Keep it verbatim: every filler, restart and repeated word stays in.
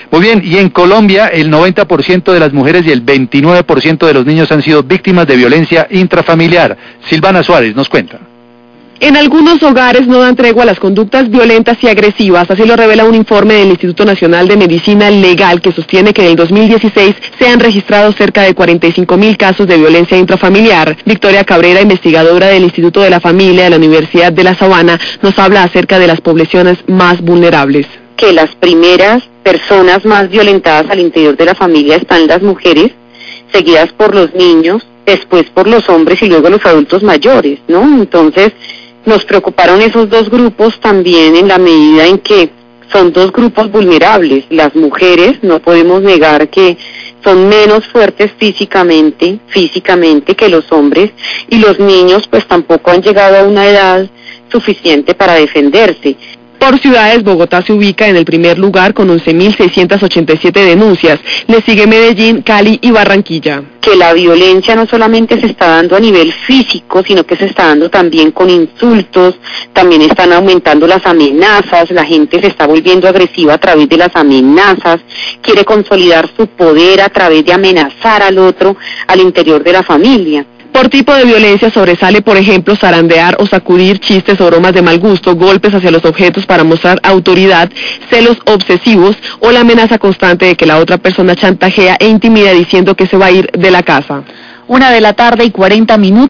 Muy bien, y en Colombia el noventa por ciento de las mujeres y el veintinueve por ciento de los niños han sido víctimas de violencia intrafamiliar. Silvana Suárez nos cuenta. En algunos hogares no dan tregua a las conductas violentas y agresivas, así lo revela un informe del Instituto Nacional de Medicina Legal que sostiene que en el dos mil dieciséis se han registrado cerca de cuarenta y cinco mil casos de violencia intrafamiliar. Victoria Cabrera, investigadora del Instituto de la Familia de la Universidad de La Sabana, nos habla acerca de las poblaciones más vulnerables. Que las primeras personas más violentadas al interior de la familia están las mujeres, seguidas por los niños, después por los hombres y luego los adultos mayores, ¿no? Entonces, nos preocuparon esos dos grupos también en la medida en que son dos grupos vulnerables. Las mujeres, no podemos negar que son menos fuertes físicamente, físicamente que los hombres, y los niños pues tampoco han llegado a una edad suficiente para defenderse. Por ciudades, Bogotá se ubica en el primer lugar con once mil seiscientas ochenta y siete denuncias. Le sigue Medellín, Cali y Barranquilla. Que la violencia no solamente se está dando a nivel físico, sino que se está dando también con insultos, también están aumentando las amenazas, la gente se está volviendo agresiva a través de las amenazas, quiere consolidar su poder a través de amenazar al otro al interior de la familia. Por tipo de violencia sobresale, por ejemplo, zarandear o sacudir, chistes o bromas de mal gusto, golpes hacia los objetos para mostrar autoridad, celos obsesivos o la amenaza constante de que la otra persona chantajea e intimida diciendo que se va a ir de la casa. Una de la tarde y cuarenta minutos.